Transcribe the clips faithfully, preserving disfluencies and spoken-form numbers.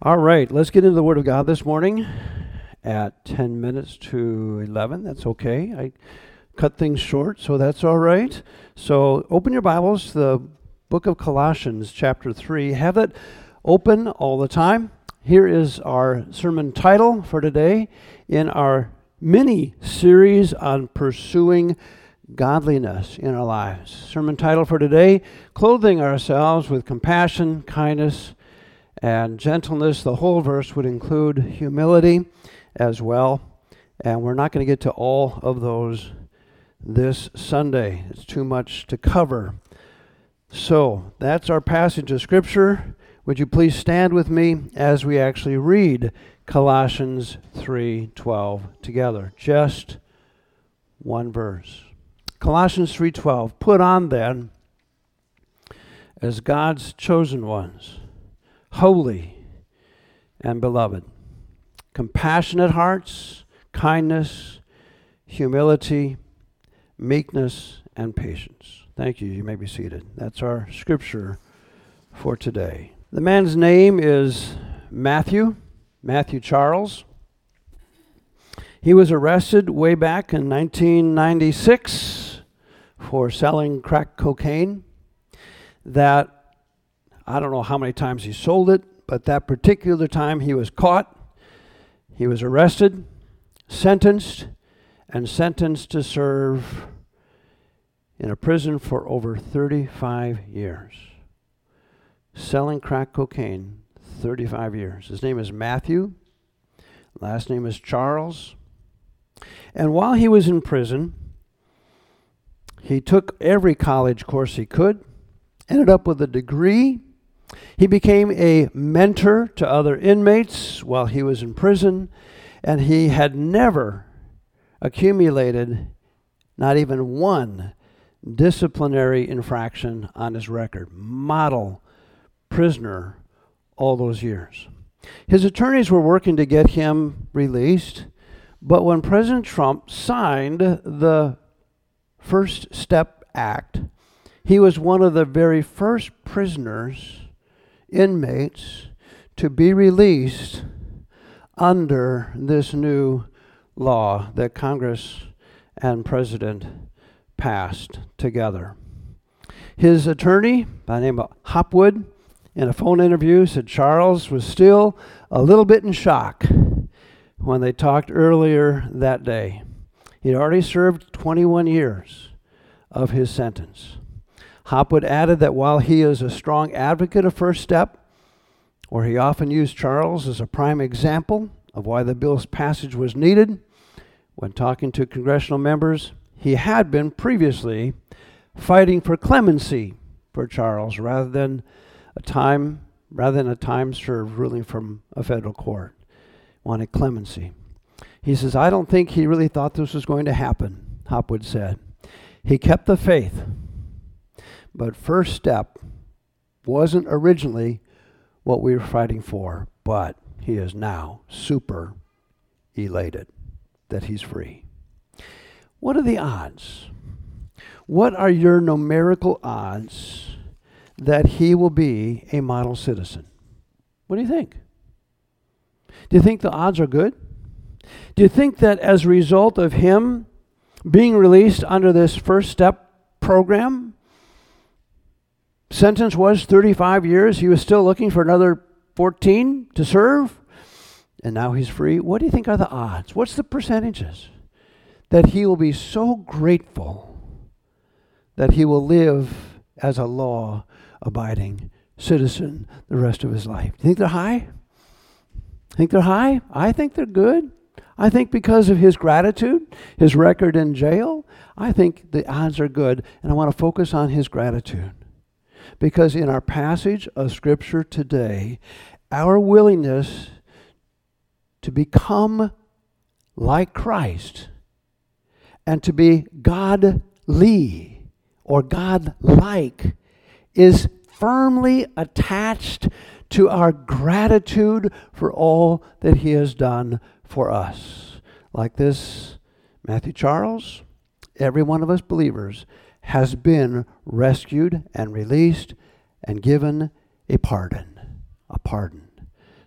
All right, let's get into the Word of God this morning at ten minutes to eleven. That's okay. I cut things short, so that's all right. So open your Bibles to the book of Colossians, chapter three. Have it open all the time. Here is our sermon title for today in our mini series on pursuing godliness in our lives. Sermon title for today, Clothing Ourselves with Compassion, Kindness, and Gentleness. The whole verse would include humility as well. And we're not going to get to all of those this Sunday. It's too much to cover. So that's our passage of Scripture. Would you please stand with me as we actually read Colossians three twelve together? Just one verse. Colossians three twelve. Put on then, as God's chosen ones, holy and beloved, compassionate hearts, kindness, humility, meekness, and patience. Thank you. You may be seated. That's our scripture for today. The man's name is Matthew, Matthew Charles. He was arrested way back in nineteen ninety-six for selling crack cocaine. That I don't know how many times he sold it, but that particular time he was caught. He was arrested, sentenced, and sentenced to serve in a prison for over thirty-five years. Selling crack cocaine, thirty-five years. His name is Matthew. Last name is Charles. And while he was in prison, he took every college course he could, ended up with a degree. He became a mentor to other inmates while he was in prison, and he had never accumulated not even one disciplinary infraction on his record. Model prisoner all those years. His attorneys were working to get him released, but when President Trump signed the First Step Act, he was one of the very first prisoners, inmates, to be released under this new law that Congress and President passed together. His attorney, by the name of Hopwood, in a phone interview said Charles was still a little bit in shock when they talked earlier that day. He'd already served twenty-one years of his sentence. Hopwood added that while he is a strong advocate of First Step, or he often used Charles as a prime example of why the bill's passage was needed, when talking to congressional members, he had been previously fighting for clemency for Charles rather than a time rather than a time served ruling from a federal court. Wanted clemency. He says, I don't think he really thought this was going to happen, Hopwood said. He kept the faith. But First Step wasn't originally what we were fighting for, but he is now super elated that he's free. What are the odds? What are your numerical odds that he will be a model citizen? What do you think? Do you think the odds are good? Do you think that as a result of him being released under this First Step program, sentence was thirty-five years, he was still looking for another fourteen to serve, and now he's free? What do you think are the odds? What's the percentages that he will be so grateful that he will live as a law-abiding citizen the rest of his life? Do you think they're high? Think they're high? I think they're good. I think because of his gratitude, his record in jail, I think the odds are good, and I want to focus on his gratitude. Because in our passage of Scripture today, our willingness to become like Christ and to be godly or God-like is firmly attached to our gratitude for all that he has done for us. Like this, Matthew Charles, every one of us believers has been rescued and released and given a pardon. A pardon.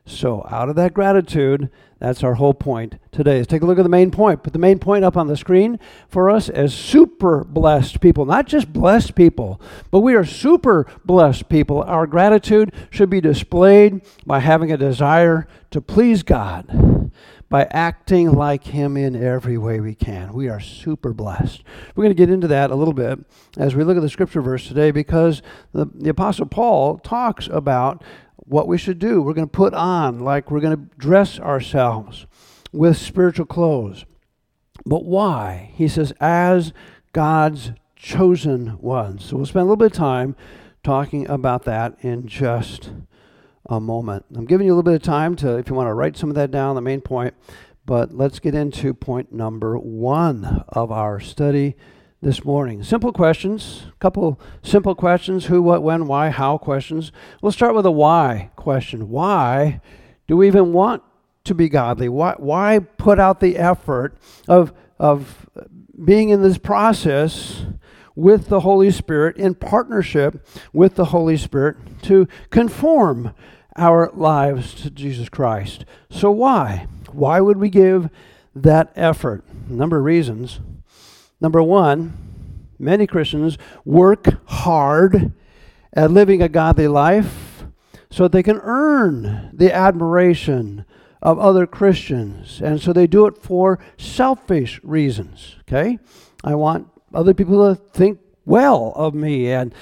So out of that gratitude, that's our whole point today. Let's take a look at the main point. Put the main point up on the screen for us as super blessed people. Not just blessed people, but we are super blessed people. Our gratitude should be displayed by having a desire to please God, by acting like Him in every way we can. We are super blessed. We're going to get into that a little bit as we look at the scripture verse today, because the, the Apostle Paul talks about what we should do. We're going to put on, like we're going to dress ourselves with spiritual clothes. But why? He says, as God's chosen ones. So we'll spend a little bit of time talking about that in just a moment. I'm giving you a little bit of time to, if you want to write some of that down, the main point. But let's get into point number one of our study this morning. Simple questions, a couple simple questions, who, what, when, why, how questions. We'll start with a why question. Why do we even want to be godly? Why, why put out the effort of, of being in this process with the Holy Spirit, in partnership with the Holy Spirit, to conform our lives to Jesus Christ? So why? Why would we give that effort? A number of reasons. Number one, many Christians work hard at living a godly life so that they can earn the admiration of other Christians. And so they do it for selfish reasons, okay? I want other people to think well of me and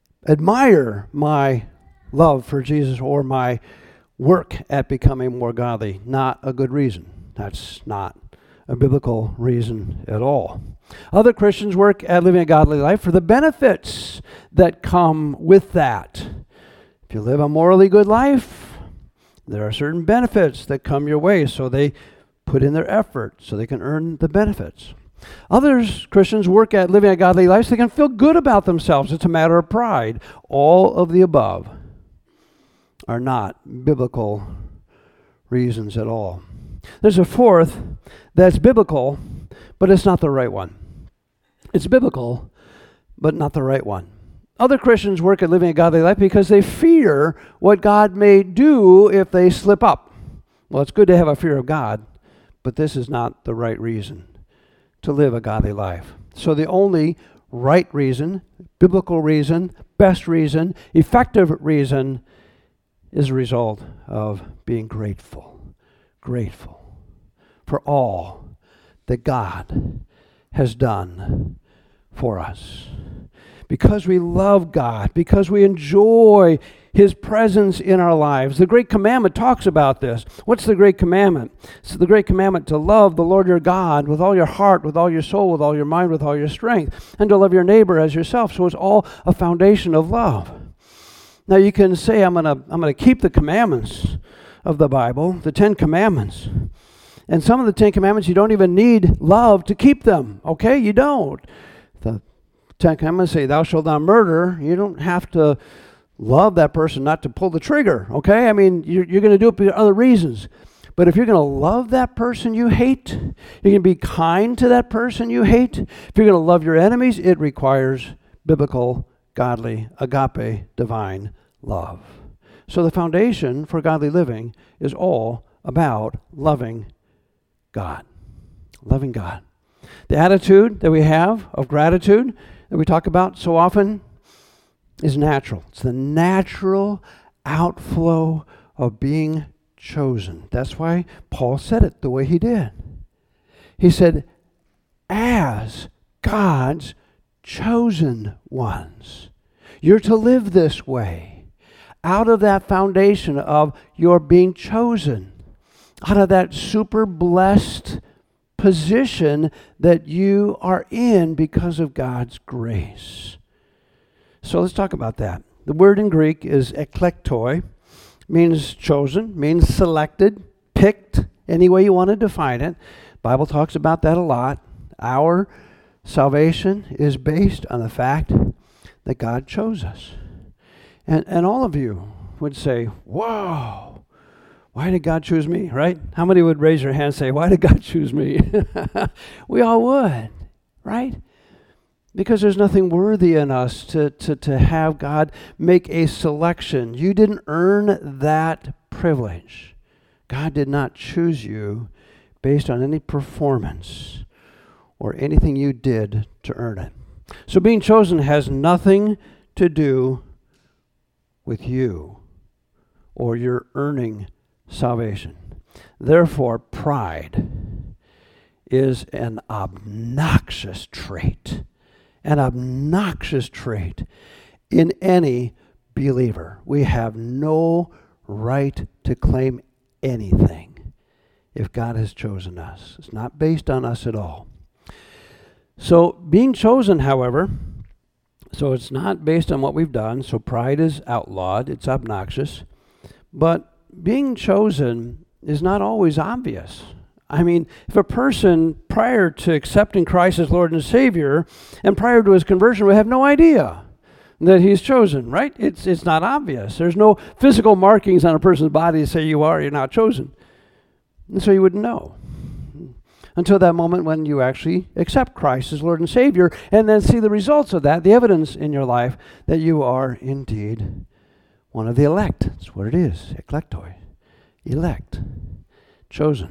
admire my love for Jesus or my work at becoming more godly. Not a good reason. That's not a biblical reason at all. Other Christians work at living a godly life for the benefits that come with that. If you live a morally good life, there are certain benefits that come your way, so they put in their effort so they can earn the benefits. Others Christians work at living a godly life so they can feel good about themselves. It's a matter of pride. All of the above are not biblical reasons at all. There's a fourth that's biblical, but it's not the right one. It's biblical, but not the right one. Other Christians work at living a godly life because they fear what God may do if they slip up. Well, it's good to have a fear of God, but this is not the right reason to live a godly life. So the only right reason, biblical reason, best reason, effective reason is a result of being grateful. Grateful for all that God has done for us. Because we love God, because we enjoy His presence in our lives. The Great Commandment talks about this. What's the Great Commandment? It's the Great Commandment to love the Lord your God with all your heart, with all your soul, with all your mind, with all your strength, and to love your neighbor as yourself. So it's all a foundation of love. Now you can say, I'm gonna, I'm gonna keep the commandments of the Bible, the Ten Commandments. And some of the Ten Commandments, you don't even need love to keep them, okay? You don't. The Ten Commandments say, thou shalt not murder. You don't have to love that person not to pull the trigger, okay? I mean, you're, you're going to do it for other reasons. But if you're going to love that person you hate, you're going to be kind to that person you hate, if you're going to love your enemies, it requires biblical, godly, agape, divine love. So the foundation for godly living is all about loving God. Loving God. The attitude that we have of gratitude that we talk about so often is natural. It's the natural outflow of being chosen. That's why Paul said it the way he did. He said, as God's chosen ones. You're to live this way. Out of that foundation of your being chosen. Out of that super blessed position that you are in because of God's grace. So let's talk about that. The word in Greek is eklektoi, means chosen, means selected, picked, any way you want to define it. The Bible talks about that a lot. Our salvation is based on the fact that God chose us. And, and all of you would say, whoa, why did God choose me, right? How many would raise your hand and say, why did God choose me? We all would, right? Because there's nothing worthy in us to, to, to have God make a selection. You didn't earn that privilege. God did not choose you based on any performance or anything you did to earn it. So being chosen has nothing to do with you or your earning salvation. Therefore, pride is an obnoxious trait. An obnoxious trait in any believer. We have no right to claim anything if God has chosen us. It's not based on us at all. So being chosen, however, so it's not based on what we've done, so pride is outlawed, it's obnoxious, but being chosen is not always obvious. I mean, if a person prior to accepting Christ as Lord and Savior and prior to his conversion would have no idea that he's chosen, right? It's it's not obvious. There's no physical markings on a person's body to say you are, you're not chosen. And so you wouldn't know until that moment when you actually accept Christ as Lord and Savior and then see the results of that, the evidence in your life that you are indeed one of the elect. That's what it is, eklektoi, elect, chosen.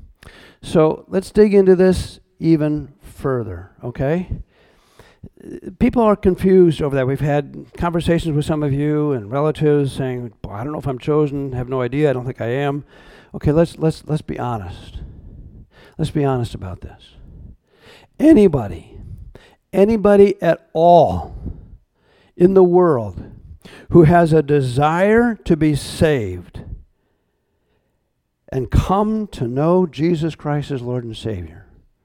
So let's dig into this even further, okay? People are confused over that. We've had conversations with some of you and relatives saying, "Boy, I don't know if I'm chosen, I have no idea, I don't think I am." Okay, let's let's let's be honest. Let's be honest about this. Anybody, anybody at all in the world who has a desire to be saved and come to know Jesus Christ as Lord and Savior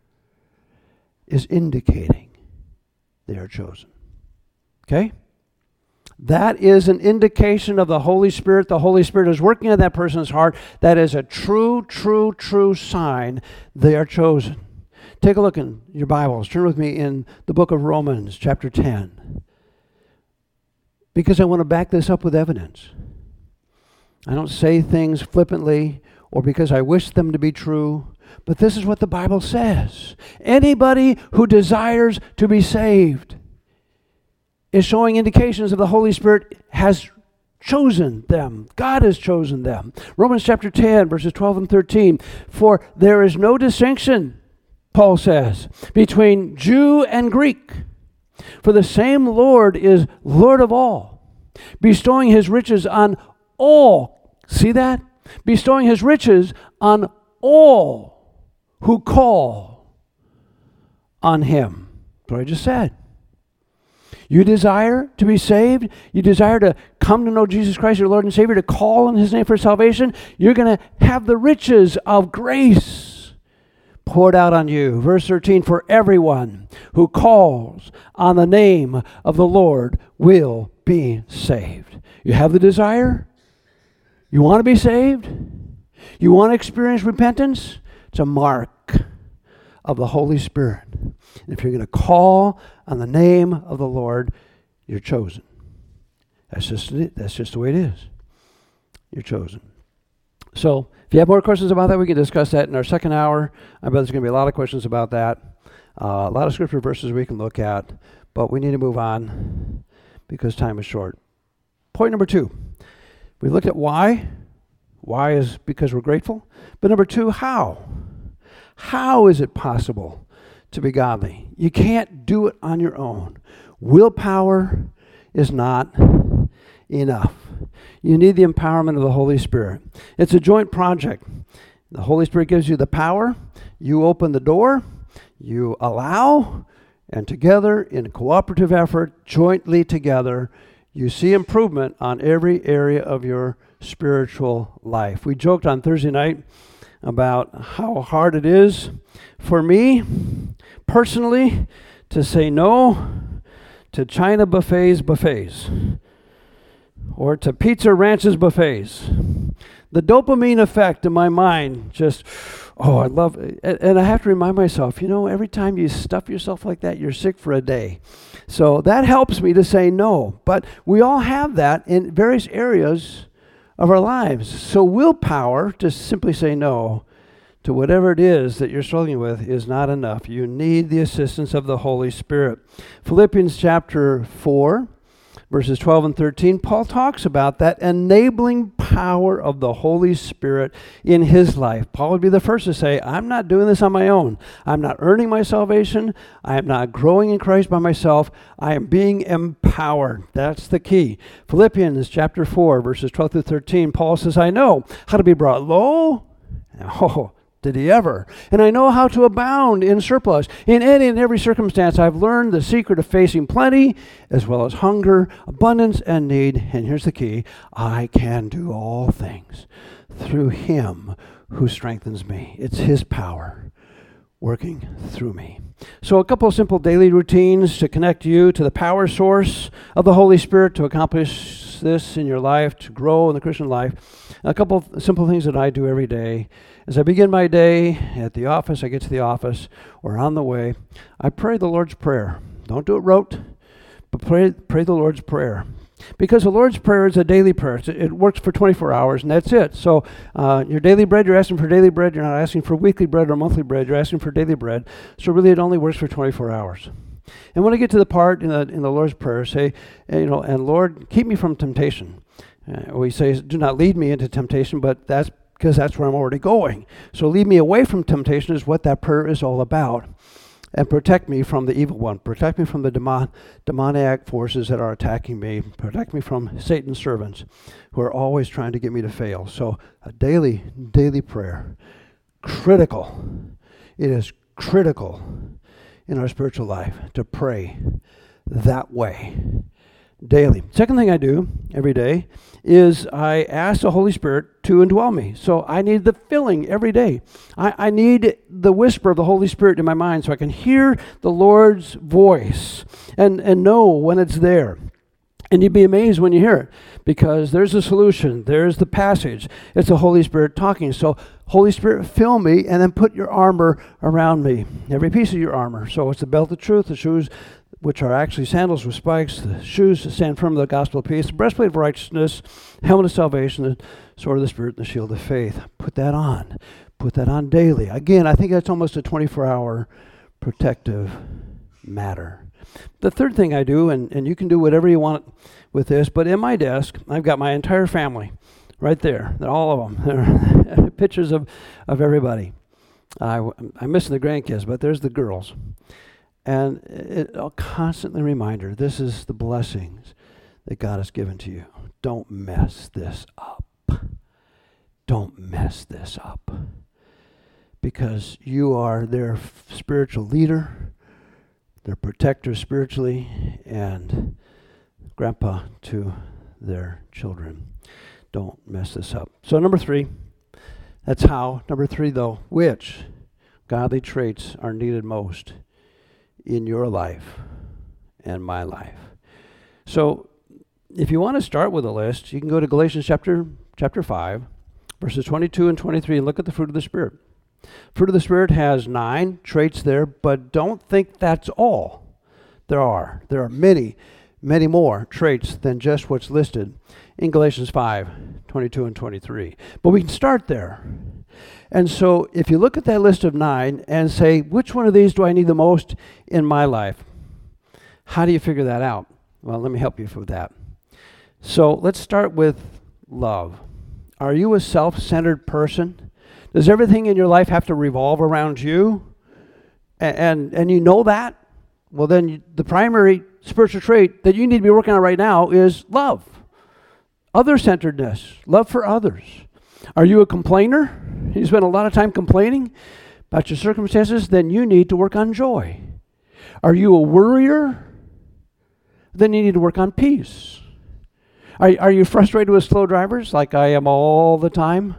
is indicating they are chosen. Okay? That is an indication of the Holy Spirit. The Holy Spirit is working in that person's heart. That is a true, true, true sign they are chosen. Take a look in your Bibles. Turn with me in the book of Romans, chapter ten. Because I want to back this up with evidence. I don't say things flippantly or because I wish them to be true, but this is what the Bible says. Anybody who desires to be saved is showing indications of the Holy Spirit has chosen them. God has chosen them. Romans chapter ten, verses twelve and thirteen. For there is no distinction, Paul says, between Jew and Greek. For the same Lord is Lord of all, bestowing his riches on all. See that? Bestowing his riches on all who call on him. That's what I just said. You desire to be saved? You desire to come to know Jesus Christ, your Lord and Savior, to call on his name for salvation? You're going to have the riches of grace poured out on you. Verse thirteen, for everyone who calls on the name of the Lord will be saved. You have the desire? You want to be saved? You want to experience repentance? It's a mark of the Holy Spirit. And if you're going to call on the name of the Lord, you're chosen. That's just it. That's just the way it is. You're chosen. So if you have more questions about that, we can discuss that in our second hour. I bet there's going to be a lot of questions about that. Uh, a lot of scripture verses we can look at, but we need to move on because time is short. Point number two. We looked at why. Why is because we're grateful. But number two, how? How is it possible to be godly? You can't do it on your own. Willpower is not enough. You need the empowerment of the Holy Spirit. It's a joint project. The Holy Spirit gives you the power. You open the door. You allow. And together, in a cooperative effort, jointly together, you see improvement on every area of your spiritual life. We joked on Thursday night about how hard it is for me personally to say no to China buffets buffets or to Pizza Ranch's buffets. The dopamine effect in my mind just, oh, I love it. And I have to remind myself, you know, every time you stuff yourself like that, you're sick for a day. So that helps me to say no. But we all have that in various areas of our lives. So willpower to simply say no to whatever it is that you're struggling with is not enough. You need the assistance of the Holy Spirit. Philippians chapter four, verses twelve and thirteen, Paul talks about that enabling power of the Holy Spirit in his life. Paul would be the first to say, I'm not doing this on my own. I'm not earning my salvation. I am not growing in Christ by myself. I am being empowered. That's the key. Philippians chapter four, verses twelve through thirteen, Paul says, I know how to be brought low. Oh, did he ever? And I know how to abound in surplus. In any and every circumstance, I've learned the secret of facing plenty as well as hunger, abundance, and need. And here's the key. I can do all things through him who strengthens me. It's his power working through me. So a couple of simple daily routines to connect you to the power source of the Holy Spirit to accomplish this in your life, to grow in the Christian life. A couple of simple things that I do every day. As I begin my day at the office, I get to the office, or on the way, I pray the Lord's Prayer. Don't do it rote, but pray, pray the Lord's Prayer. Because the Lord's Prayer is a daily prayer. It, it works for twenty-four hours, and that's it. So uh, your daily bread, you're asking for daily bread. You're not asking for weekly bread or monthly bread. You're asking for daily bread. So really it only works for twenty-four hours. And when I get to the part in the, in the Lord's Prayer, say, you know, and Lord, keep me from temptation. Uh, we say, do not lead me into temptation, but that's because that's where I'm already going. So lead me away from temptation is what that prayer is all about. And protect me from the evil one. Protect me from the demon, demoniac forces that are attacking me. Protect me from Satan's servants who are always trying to get me to fail. So a daily, daily prayer. Critical. It is critical in our spiritual life to pray that way. Daily. Second thing I do every day is I ask the Holy Spirit to indwell me. So I need the filling every day. I, I need the whisper of the Holy Spirit in my mind so I can hear the Lord's voice and, and know when it's there. And you'd be amazed when you hear it because there's a solution. There's the passage. It's the Holy Spirit talking. So Holy Spirit, fill me and then put your armor around me. Every piece of your armor. So it's the belt of truth, the shoes, which are actually sandals with spikes, the shoes to stand firm in the gospel of peace, the breastplate of righteousness, helmet of salvation, the sword of the Spirit, and the shield of faith. Put that on. Put that on daily. Again, I think that's almost a twenty-four hour protective matter. The third thing I do, and, and you can do whatever you want with this, but in my desk, I've got my entire family right there. They're all of them. They're pictures of, of everybody. I, I'm missing the grandkids, but there's the girls. And it, a constantly reminder, this is the blessings that God has given to you. Don't mess this up. Don't mess this up. Because you are their f- spiritual leader, their protector spiritually, and grandpa to their children. Don't mess this up. So number three, that's how. Number three, though, which godly traits are needed most in your life and my life? So if you want to start with a list, you can go to Galatians chapter chapter five, verses twenty-two and twenty-three, and look at the fruit of the Spirit. Fruit of the Spirit has nine traits there, but don't think that's all. There are. There are many, many more traits than just what's listed in Galatians five, twenty-two and twenty-three. But we can start there. And so if you look at that list of nine and say, which one of these do I need the most in my life? How do you figure that out? Well, let me help you with that. So let's start with love. Are you a self-centered person? Does everything in your life have to revolve around you? And and, and you know that? Well, then you, the primary spiritual trait that you need to be working on right now is love. Other-centeredness, love for others. Are you a complainer? You spend a lot of time complaining about your circumstances? Then you need to work on joy. Are you a worrier? Then you need to work on peace. Are, are you frustrated with slow drivers like I am all the time?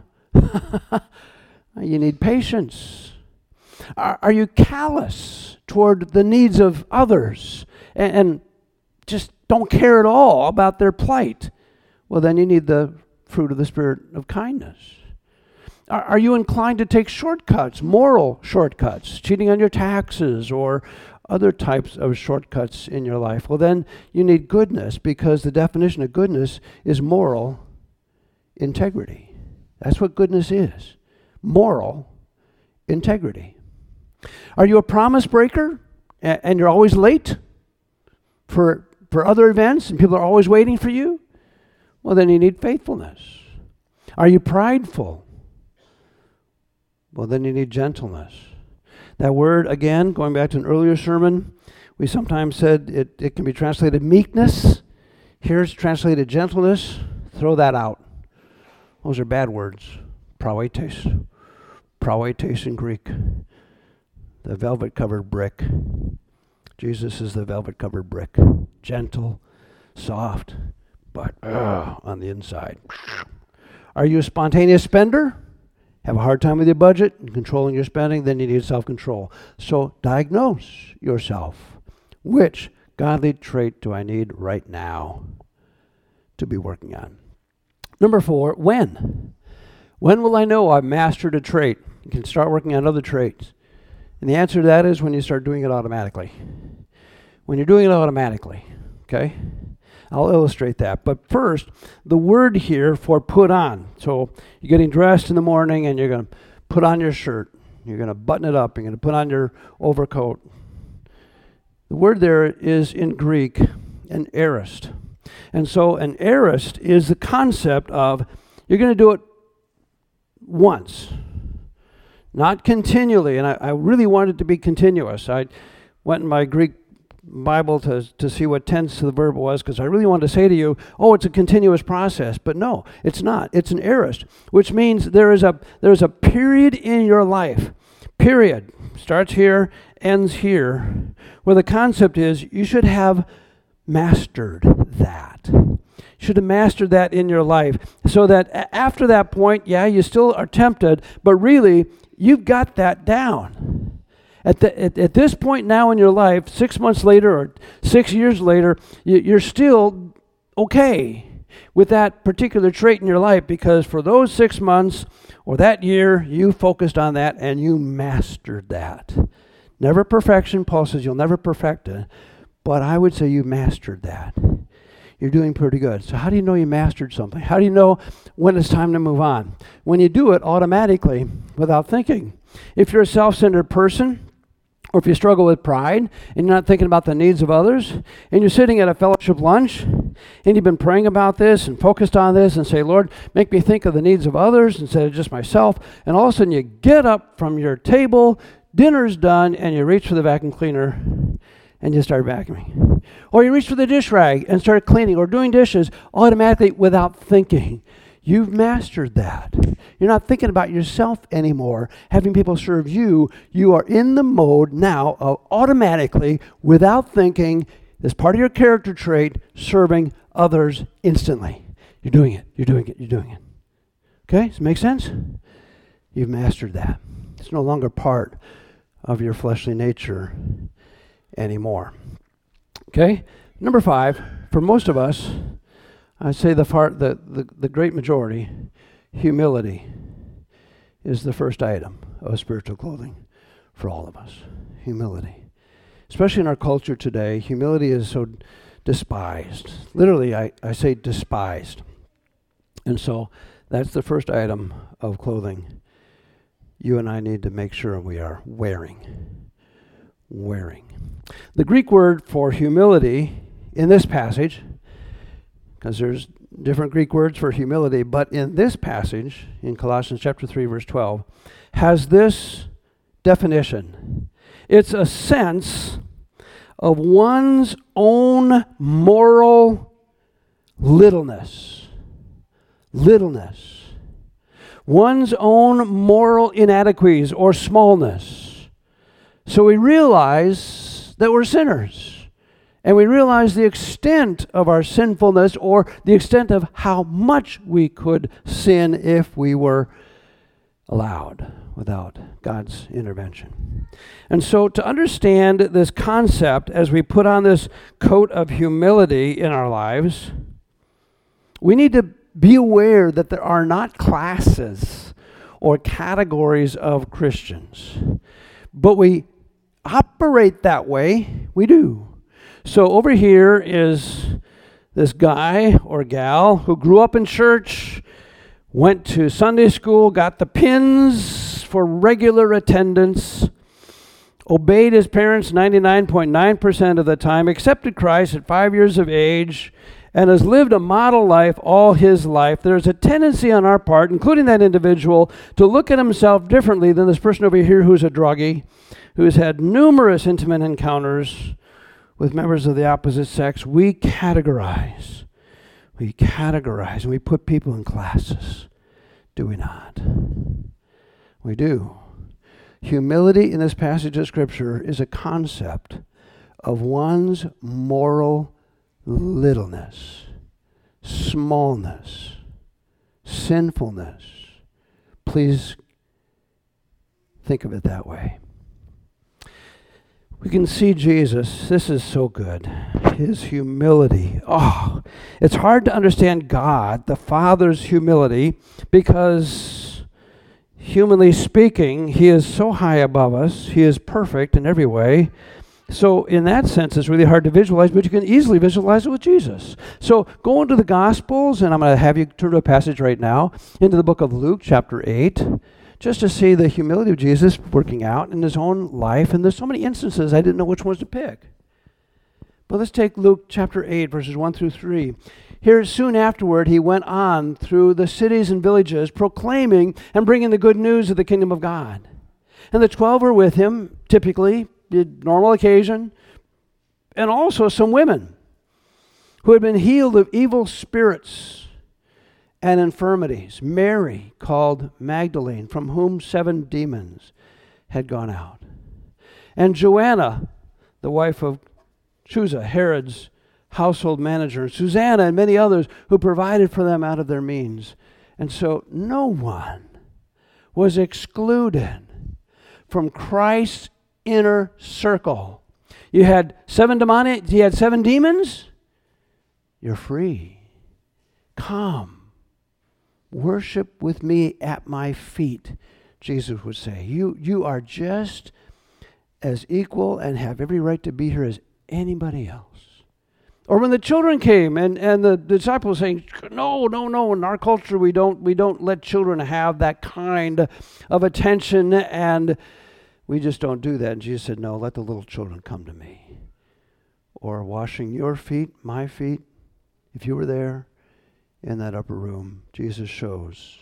You need patience. Are, are you callous toward the needs of others and, and just don't care at all about their plight? Well, then you need the fruit of the Spirit of kindness. Are, are you inclined to take shortcuts, moral shortcuts, cheating on your taxes or other types of shortcuts in your life? Well, then you need goodness, because the definition of goodness is moral integrity. That's what goodness is. Moral integrity? Are you a promise breaker and you're always late for, for other events and people are always waiting for you? Well, then you need faithfulness. Are you prideful? Well, then you need gentleness. That word, again, going back to an earlier sermon, we sometimes said it, it can be translated meekness. Here it's translated gentleness. Throw that out. Those are bad words. Praoetes. Praoetes in Greek. The velvet-covered brick. Jesus is the velvet-covered brick. Gentle, soft, but uh, on the inside. Are you a spontaneous spender? Have a hard time with your budget and controlling your spending? Then you need self-control. So diagnose yourself. Which godly trait do I need right now to be working on? Number four, when? When will I know I've mastered a trait and can start working on other traits? And the answer to that is when you start doing it automatically. When you're doing it automatically, okay? I'll illustrate that. But first, the word here for put on. So you're getting dressed in the morning and you're going to put on your shirt. You're going to button it up. You're going to put on your overcoat. The word there is in Greek, an aorist. And so an aorist is the concept of you're going to do it once, not continually. And I, I really wanted it to be continuous. I went in my Greek Bible to, to see what tense the verb was, because I really wanted to say to you, oh, it's a continuous process. But no, it's not. It's an aorist, which means there is a there is a period in your life, period, starts here, ends here, where the concept is you should have mastered that. You should have mastered that in your life, so that a- after that point, yeah, you still are tempted, but really, you've got that down. At, the, at, at this point now in your life, six months later or six years later, you, you're still okay with that particular trait in your life, because for those six months or that year, you focused on that and you mastered that. Never perfection. Paul says you'll never perfect it, but I would say you mastered that. You're doing pretty good. So how do you know you mastered something? How do you know when it's time to move on? When you do it automatically without thinking. If you're a self-centered person, or if you struggle with pride and you're not thinking about the needs of others, and you're sitting at a fellowship lunch and you've been praying about this and focused on this and say, Lord, make me think of the needs of others instead of just myself, and all of a sudden you get up from your table, dinner's done, and you reach for the vacuum cleaner and you start vacuuming. Or you reach for the dish rag and start cleaning or doing dishes automatically without thinking. You've mastered that. You're not thinking about yourself anymore, having people serve you. You are in the mode now of automatically, without thinking, as part of your character trait, serving others instantly. You're doing it. You're doing it. You're doing it. Okay? Does it make sense? You've mastered that. It's no longer part of your fleshly nature anymore. Okay? Number five, for most of us, I'd say the, far, the, the, the great majority, humility is the first item of spiritual clothing for all of us. Humility. Especially in our culture today, humility is so despised. Literally, I, I say despised. And so that's the first item of clothing you and I need to make sure we are wearing. Wearing. The Greek word for humility in this passage, because there's different Greek words for humility, but in this passage, in Colossians chapter three, verse twelve, has this definition. It's a sense of one's own moral littleness. Littleness. One's own moral inadequacies or smallness. So we realize that we're sinners. And we realize the extent of our sinfulness, or the extent of how much we could sin if we were allowed without God's intervention. And so to understand this concept as we put on this coat of humility in our lives, we need to be aware that there are not classes or categories of Christians. But we operate that way. We do. So over here is this guy or gal who grew up in church, went to Sunday school, got the pins for regular attendance, obeyed his parents ninety-nine point nine percent of the time, accepted Christ at five years of age, and has lived a model life all his life, there's a tendency on our part, including that individual, to look at himself differently than this person over here who's a druggie, who has had numerous intimate encounters with members of the opposite sex. We categorize. We categorize and we put people in classes. Do we not? We do. Humility in this passage of Scripture is a concept of one's moral littleness, smallness, sinfulness. Please think of it that way. We can see Jesus. This is so good. His humility. Oh, it's hard to understand God, the Father's humility, because humanly speaking, he is so high above us. He is perfect in every way. So in that sense, it's really hard to visualize, but you can easily visualize it with Jesus. So go into the Gospels, and I'm going to have you turn to a passage right now, into the book of Luke, chapter eight, just to see the humility of Jesus working out in his own life. And there's so many instances I didn't know which ones to pick. But let's take Luke chapter eight, verses one through three. Here, soon afterward, he went on through the cities and villages, proclaiming and bringing the good news of the kingdom of God. And the twelve were with him, typically, did normal occasion, and also some women who had been healed of evil spirits and infirmities. Mary, called Magdalene, from whom seven demons had gone out. And Joanna, the wife of Chuza, Herod's household manager, and Susanna and many others who provided for them out of their means. And so no one was excluded from Christ's inner circle. You had seven demonic, you had seven demons, you're free. Come, worship with me at my feet, Jesus would say. You, you are just as equal and have every right to be here as anybody else. Or when the children came and, and the disciples saying, no, no, no, in our culture we don't we don't let children have that kind of attention, and we just don't do that. And Jesus said, no, let the little children come to me. Or washing your feet, my feet, if you were there in that upper room, Jesus shows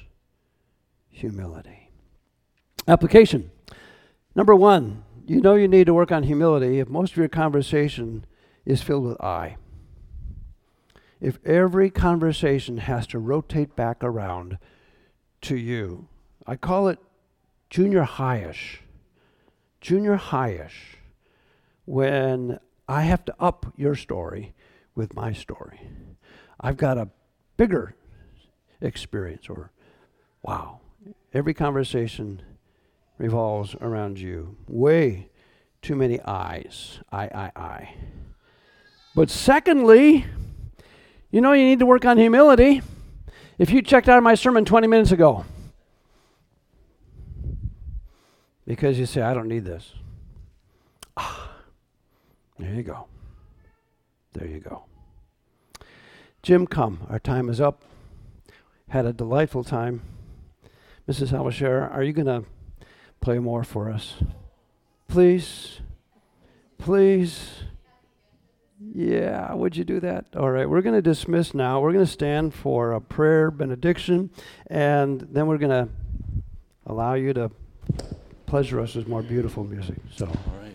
humility. Application. Number one, you know you need to work on humility if most of your conversation is filled with I. If every conversation has to rotate back around to you, I call it junior high-ish. Junior high-ish. When I have to up your story with my story. I've got a bigger experience, or wow. Every conversation revolves around you. Way too many I's. I, I, I. But secondly, you know you need to work on humility. If you checked out my sermon twenty minutes ago, because you say, I don't need this. Ah, there you go. There you go. Jim, come. Our time is up. Had a delightful time. Missus Alvashera, are you going to play more for us? Please? Please? Yeah, would you do that? All right, we're going to dismiss now. We're going to stand for a prayer benediction, and then we're going to allow you to pleasure us with more beautiful music. So. All right.